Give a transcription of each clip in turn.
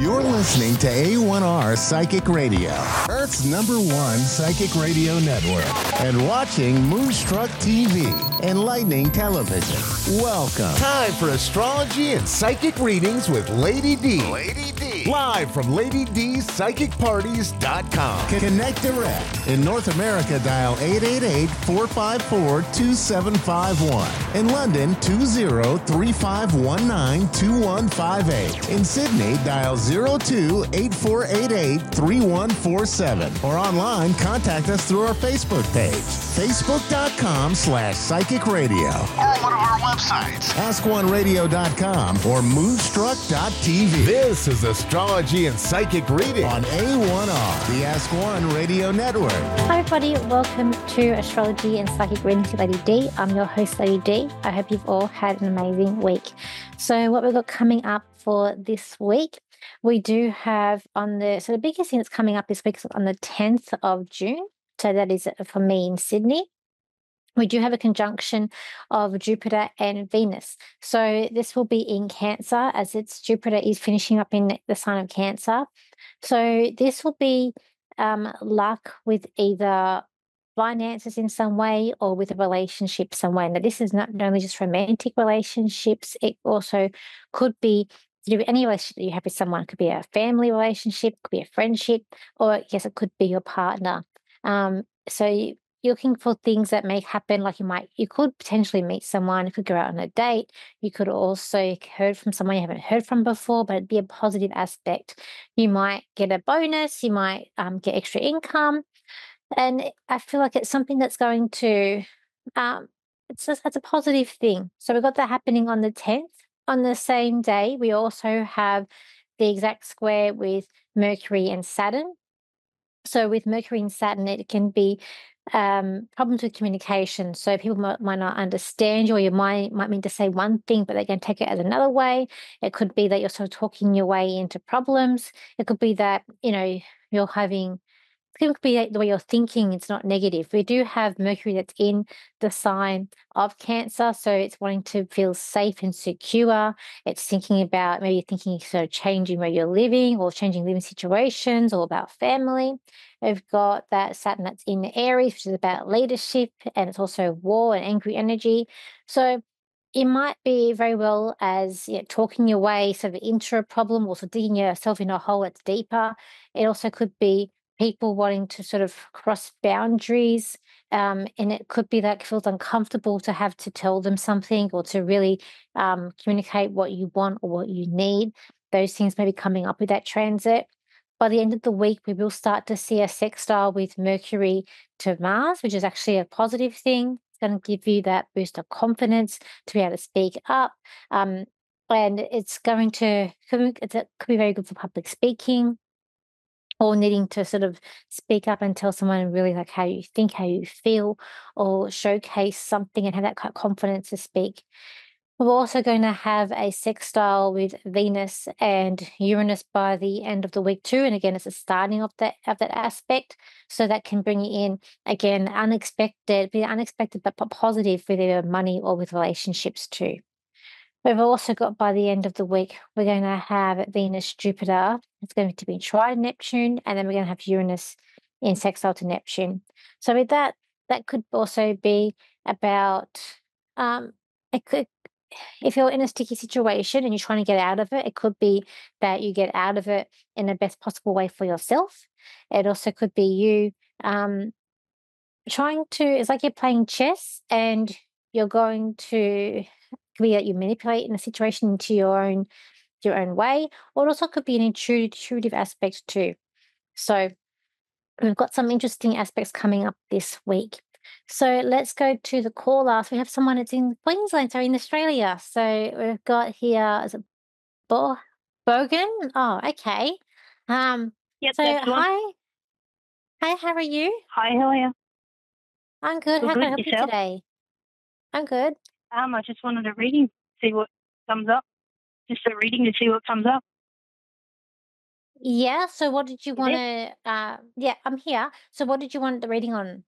You're listening to A1R Psychic Radio, Earth's #1 psychic radio network, and watching Moonstruck TV, Enlightening Television. Welcome. Time for astrology and psychic readings with Lady D. Live from LadyDPsychicParties.com. Connect direct. In North America, dial 888-454-2751. In London, 20-3519-2158. In Sydney, dial 02-8488-3147. Or online, contact us through our Facebook page, facebook.com/psychic radio. Or one of our websites, askoneradio.com or moonstruck.tv. This is Astrology and Psychic Reading on A1R, the Ask One Radio Network. Hi everybody, welcome to Astrology and Psychic Reading with Lady D. I'm your host, Lady D. I hope you've all had an amazing week. So what we've got coming up for this week, we do have the biggest thing that's coming up this week is on the 10th of June. So that is for me in Sydney. We do have a conjunction of Jupiter and Venus. So this will be in Cancer, as Jupiter is finishing up in the sign of Cancer. So this will be luck with either finances in some way or with a relationship somewhere. Now, this is not only just romantic relationships, it also could be to do with any relationship that you have with someone. It could be a family relationship, it could be a friendship, or yes, it could be your partner. So you're looking for things that may happen, like you could potentially meet someone, you could go out on a date, you could also heard from someone you haven't heard from before, but it'd be a positive aspect. You might get a bonus, you might get extra income, and I feel like it's something that's going to, it's a positive thing. So we've got that happening on the 10th. On the same day, we also have the exact square with Mercury and Saturn. So with Mercury and Saturn, it can be problems with communication. So people might not understand you, or you might mean to say one thing, but they can take it as another way. It could be that you're sort of talking your way into problems. It could be that, you're having, it could be the way you're thinking, it's not negative. We do have Mercury that's in the sign of Cancer, so it's wanting to feel safe and secure. It's thinking about, maybe you're thinking sort of changing where you're living or changing living situations or about family. We've got that Saturn that's in Aries, which is about leadership, and it's also war and angry energy. So it might be very well as talking your way sort of into a problem, or sort of digging yourself in a hole that's deeper. It also could be people wanting to sort of cross boundaries, and it could be that it feels uncomfortable to have to tell them something or to really communicate what you want or what you need. Those things may be coming up with that transit. By the end of the week, we will start to see a sextile with Mercury to Mars, which is actually a positive thing. It's going to give you that boost of confidence to be able to speak up. And it's going to, it could be very good for public speaking, or needing to sort of speak up and tell someone really like how you think, how you feel, or showcase something and have that kind of confidence to speak. We're also going to have a sextile with Venus and Uranus by the end of the week too. And again, it's a starting of that aspect. So that can bring you in, again, unexpected but positive with either money or with relationships too. We've also got by the end of the week, we're going to have Venus, Jupiter. It's going to be trine Neptune, and then we're going to have Uranus in sextile to Neptune. So with that could also be about, if you're in a sticky situation and you're trying to get out of it, it could be that you get out of it in the best possible way for yourself. It also could be you it's like you're playing chess and you're going to, could be that you manipulate in a situation into your own way, or it also could be an intuitive aspect too. So we've got some interesting aspects coming up this week. So let's go to the caller. So we have someone that's in Queensland, so in Australia. So we've got here, is it Bogan? Oh, okay. Yep, so that's the one. Hi, how are you? Hi, how are you? I'm good. Good, How can I good. help you Yourself? today? I'm good. I just wanted a reading, see what comes up. Just a reading to see what comes up. Yeah, so what did you You want there? to, yeah, I'm here. So what did you want the reading on?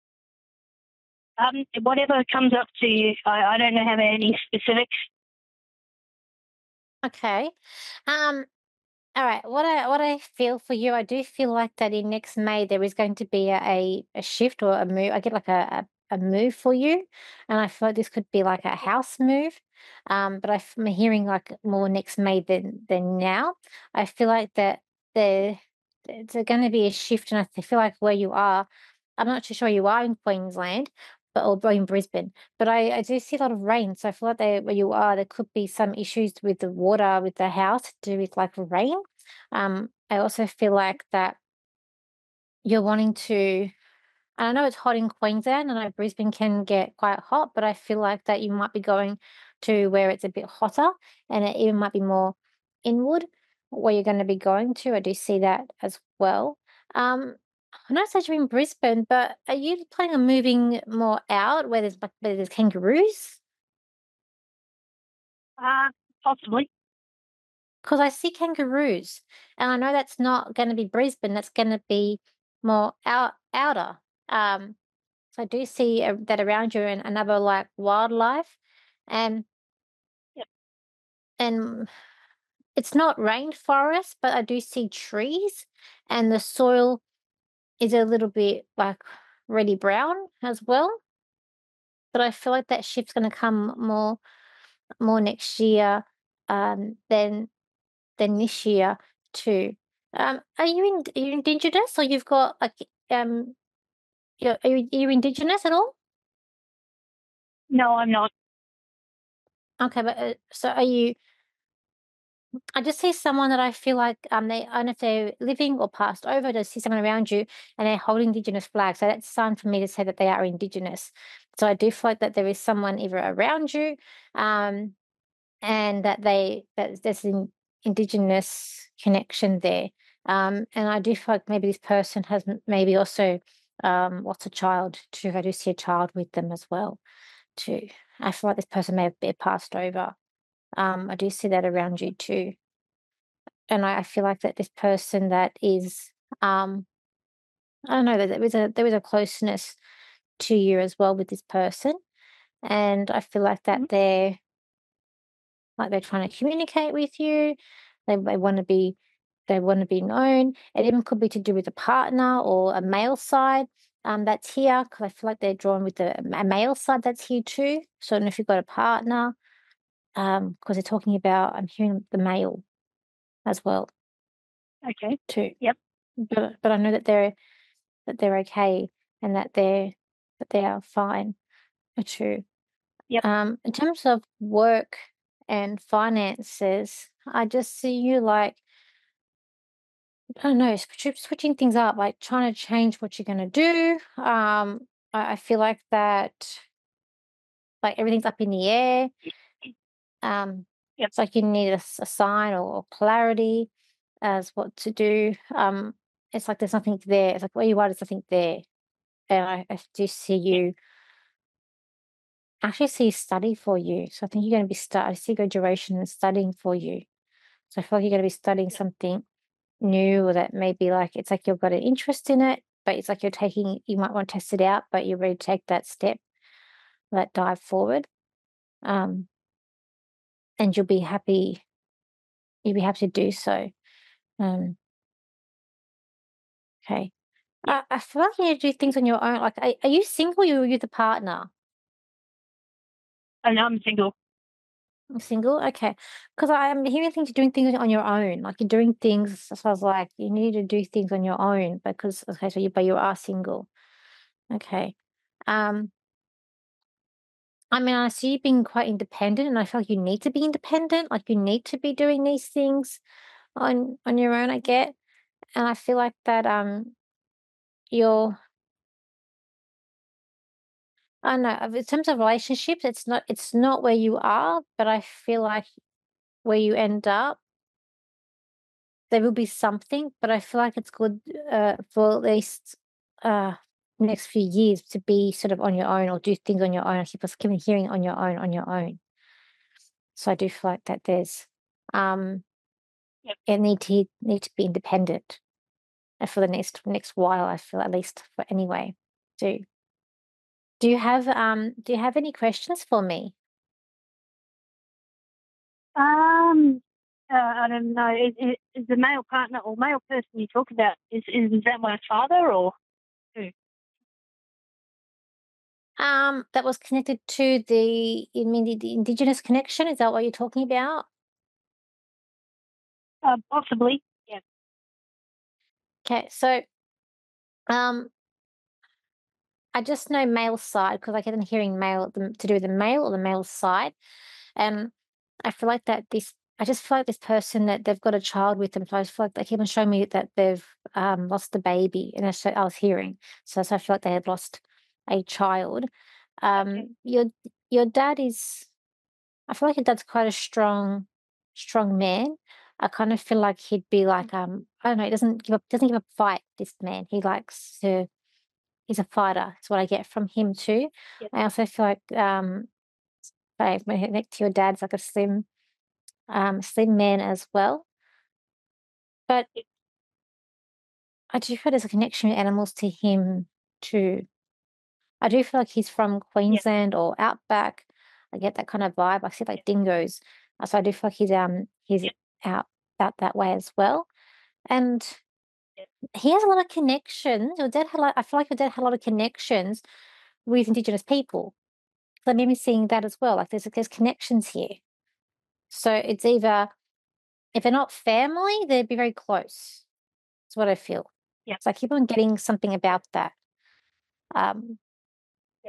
Whatever comes up to you. I don't have any specifics. Okay. All right. What I feel for you, I do feel like that in next May there is going to be a shift or a move. I get like a move for you, and I feel like this could be like a house move. But I'm hearing like more next May than now. I feel like that there it's going to be a shift, and I feel like where you are, I'm not too sure you are in Queensland, but or in Brisbane, but I do see a lot of rain. So I feel like where you are, there could be some issues with the water with the house to do with like rain. I also feel like that you're wanting to, I know it's hot in Queensland, and I know Brisbane can get quite hot, but I feel like that you might be going to where it's a bit hotter and it even might be more inward where you're going to be going to. I do see that as well. Um, I know it says you're in Brisbane, but are you planning on moving more out where there's like where there's kangaroos? Uh, Possibly. Because I see kangaroos, and I know that's not going to be Brisbane. That's going to be more outer. Um, so I do see that around you and another like wildlife, and Yep. and it's not rainforest, but I do see trees, and the soil is a little bit like reddy brown as well. But I feel like that shift's going to come more next year, than this year too. Are you Indigenous or you've got like are you Indigenous at all? No, I'm not. Okay, but so are you? I just see someone that I feel like they I don't know if they're living or passed over. I just see someone around you and they're holding Indigenous flags. So that's a sign for me to say that they are Indigenous. So I do feel like that there is someone either around you, um, and that there's an Indigenous connection there. And I do feel like maybe this person has maybe also lost a child too. I do see a child with them as well too. I feel like this person may have been passed over. I do see that around you too, and I feel like that this person that is um, I don't know that there was a closeness to you as well with this person, and I feel Mhm. like they're trying to communicate with you. They want to be known. It even could be to do with a partner or a male side that's here because I feel like they're drawn with a male side that's here too. So I don't know if you've got a partner because they're talking about I'm hearing the male as well Okay. too. Yep. But I know that they're okay and that they are fine too. Yep. In terms of work and finances, I just see you like, I don't know, switching things up, like trying to change what you're going to do. I feel like that, like everything's up in the air. Um, Yep. it's like you need a sign or clarity as what to do. It's like there's nothing there. It's like where you are, there's nothing there. And I do see you actually see study for you. So I think you're going to be I see graduation and studying for you. So I feel like you're going to be studying Yep. something new or that maybe like it's like you've got an interest in it, but it's like you might want to test it out, but you're ready to take that step, that dive forward. Um, and you'll be happy to do so. Um, okay. Yep. I feel like you need to do things on your own. Like, are you single or are you the partner? And I'm single. Single? Okay. Because I'm hearing things you're doing things on your own. Like you're doing things. So I was like, you need to do things on your own because okay, but you are single. Okay. Um, I mean, I see you being quite independent, and I feel like you need to be independent. Like you need to be doing these things on your own. I get, and I feel like that you're. I don't know. In terms of relationships, it's not where you are, but I feel like where you end up, there will be something. But I feel like it's good for at least uh next few years to be sort of on your own or do things on your own. I keep hearing on your own. So I do feel like that there's um Yep. it need to be independent for the next while, I feel at least for anyway. Do do you have any questions for me? Um, I don't know. Is the male partner or male person you talk about, is that my father or who? That was connected to the Indigenous connection. Is that what you're talking about? Possibly. Yeah. Okay, so um, I just know male side because I keep on hearing male to do with the male or the male side, and I feel like that this. I just feel like this person that they've got a child with them. So I just feel like they keep on showing me that they've lost a baby, and that's what I was hearing. So I feel like they had lost a child. Okay. Your dad is. I feel like your dad's quite a strong man. I kind of feel like he'd be like, I don't know, he doesn't give up fight, this man. He's a fighter. That's what I get from him too. Yep. I also feel like when I connect to your dad's like a slim man as well. But Yep. I do feel there's a connection with animals to him too. I do feel like he's from Yep. Queensland or Outback. I get that kind of vibe. I see like dingoes. So I do feel like he's Yep. out that way as well. And Yep. he has a lot of connections. I feel like your dad had a lot of connections with Indigenous people. So maybe seeing that as well. Like there's connections here. So it's either if they're not family, they'd be very close. That's what I feel. Yep. So I keep on getting something about that. Um, Yep.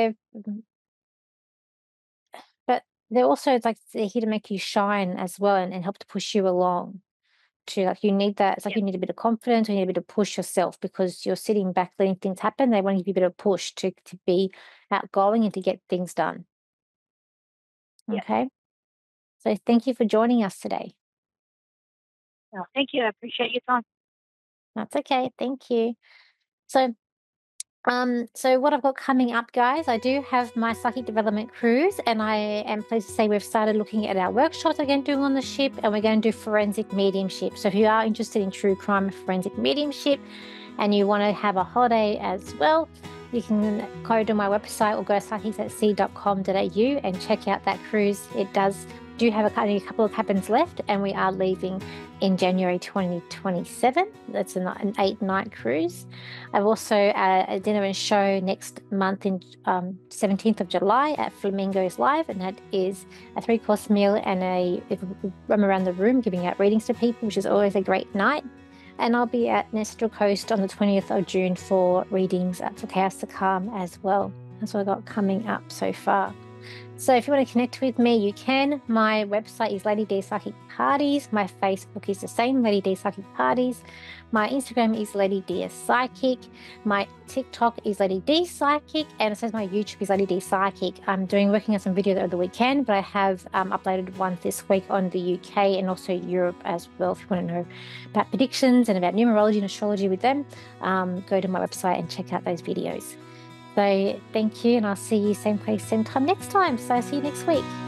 but they're also like they're here to make you shine as well and help to push you along. To like you need that. It's like Yep. you need a bit of confidence, or you need a bit of push yourself because you're sitting back letting things happen. They want to give you a bit of push to be outgoing and to get things done. Yep. Okay. So thank you for joining us today. No, thank you. I appreciate your time. That's okay. Thank you. So what I've got coming up, guys, I do have my psychic development cruise, and I am pleased to say we've started looking at our workshops again doing on the ship, and we're going to do forensic mediumship. So if you are interested in true crime and forensic mediumship and you want to have a holiday as well, you can go to my website or go to psychicsatc.com.au and check out that cruise. It do have a couple of cabins left, and we are leaving in January 2027. That's an 8-night cruise. I've also a dinner and show next month in 17th of July at Flamingos Live, and that is a 3-course meal and a room around the room giving out readings to people, which is always a great night. And I'll be at Nestor Coast on the 20th of June for readings for Chaos to Calm as well. That's what I've got coming up so far. So if you want to connect with me, you can. My website is Lady D Psychic Parties. My Facebook is the same, Lady D Psychic Parties. My Instagram is Lady D Psychic. My TikTok is Lady D Psychic. And it says my YouTube is Lady D Psychic. I'm working on some videos over the weekend, but I have uploaded one this week on the UK and also Europe as well. If you want to know about predictions and about numerology and astrology with them, go to my website and check out those videos. So thank you, and I'll see you same place, same time next time. So I'll see you next week.